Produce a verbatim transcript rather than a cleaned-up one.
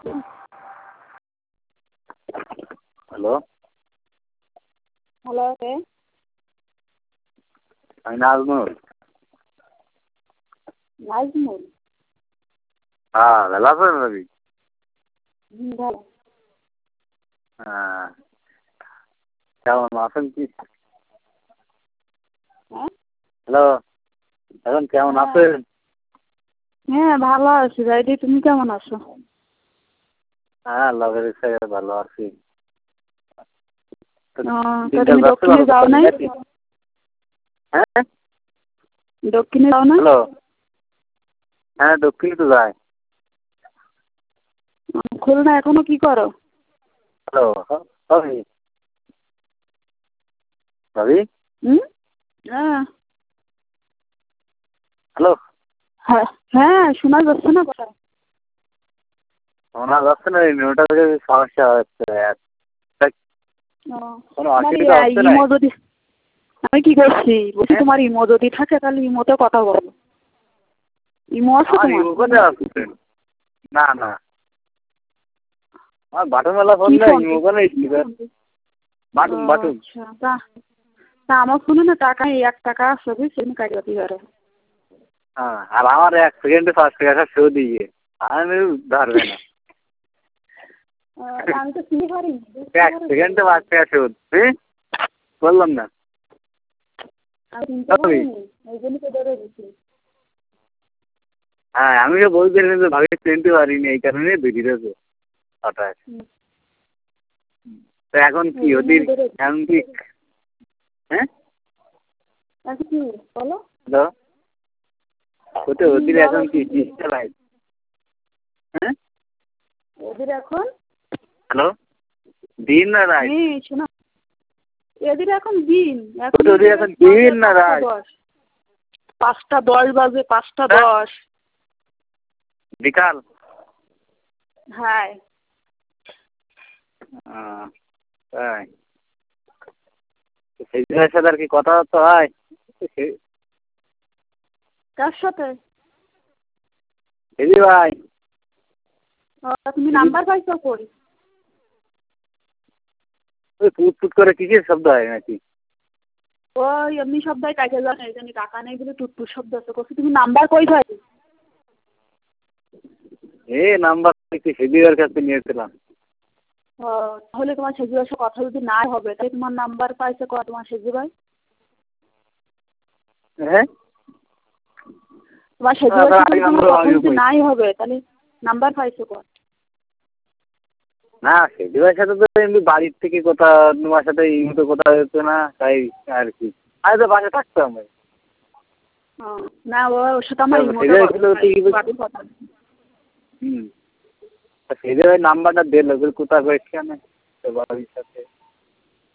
Hello hello কে আমি নাজমুল। নাজমুল? হ্যাঁ, ভালো আছেন ভাবি? হুম, ভালো। হ্যাঁ, কেমন আছেন কি? হ্যাঁ হ্যালো, এখন কেমন হ্যাঁ আছেন? হ্যাঁ ভালো আছি ভাইটি, তুমি কেমন আছো? হ্যাঁ, আল্লাহর ইচ্ছায় ভালো আছি। তো ও, তা দিনকাল তুমি যাচ্ছে দক্ষিণে ভালো যাও তো নাই? নাকি? হ্যাঁ, দক্ষিণে যাও নাই? হ্যালো, হ্যাঁ দক্ষিণে তো যায়। খুলনা এখনো কি করো? হ্যালো, ভাবি ভাবি হুম, হ্যাঁ হ্যালো, হ্যাঁ হ্যাঁ শোনা যাচ্ছে না কথা। শোনা যাচ্ছে না, ওটা থেকে সমস্যা হচ্ছে। ও, কোনো তোমার অসুবিধা হচ্ছে না? ইমো যদি, আমি কি করছি বলছি, হ্যাঁ, তোমার ইমো যদি থাকে তাহলে ইমোতে কথা বলো। ইমো আছে আমার তোমার? ইমো কোথায় আসছে? না না, আমার বাটনওয়ালা ফোন কি না, ফোন? ইমো কোনে ও বাটন বাটন। আচ্ছা, তা তা আমার ফোনে না টাকা নেই, এক টাকা আছে বুঝছি, আমি কাটি দিতে পারে। হ্যাঁ, আর আমার এক সেকেন্ডে পাঁচ টাকা শো দিয়ে আমি ধরবে না। আমি তো চিনি পারি এক সেকেন্ডে পাঁচ টাকা শোধ, হ্যাঁ বললাম না। আমি চিনতে পারিনি, ওই জন্য তো ধরে দিচ্ছি। হ্যাঁ, আমিও বলছিলাম যে ভাবি চিনতে পারিনি, এই কারণে বেরিয়ে গেছে হঠাৎ। তো এখন কি ওদের এখন কি? হ্যাঁ আচ্ছা কি বলো? হ্যালো, ওতে হুম, ওদের বলো এখন কি শুনছি। ডিশ চালায়? হ্যাঁ এদের এখন হ্যালো, দিন না রাত? হ্যাঁ শোনা, এদের এখন দিন, এখন ওদের এদের এখন বাজে দিন না পাঁচটা রাত? দশ পাঁচটা দশ বাজে, পাঁচটা হ্যাঁ, দশ বিকাল। হ্যাঁ। আহ, তাই সেই দিনের সাথে আর কি কথাবার্তা হয়? কার সাথে? দিদি ভাই, ও, তুমি দিদি নাম্বার পাইছো কই? ওই পুট পুট করে কিসের শব্দ হয় নাকি? ওই এমনি শব্দ কাজে জানে, এই জন্য টাকা নেই বলে টুটটুর শব্দ আছে করছি। তুমি নাম্বার কই পাই? এ নাম্বার একটু সেদিবার কাছে নিয়েছিলাম। ও, তাহলে তোমার সেজুবার সাথে কথা যদি নাই হবে তাহলে তোমার নাম্বার পাইছে ক তোমার সেজু ভাই? হ্যাঁ, তোমার সেজুবার সাথে যদি তোমার নাম্বার কথা আমি যদি পাই নাই হবে তাহলে নাম্বার পাইছো ক? না, সেদিবার সাথে তো এমনি বাড়ির থেকে কথা, তোমার সাথে এই মতো কথা হতো না, তাই আর কি। আমি তো বাসা থাকতাম। ও, না ও, ওর সাথে আমার ইমোতে কথা হয়, বাড়ির কথা না। হুম, সেদিবার নাম্বারটা দিল কোথা করেছি আমি তো বাড়ির সাথে।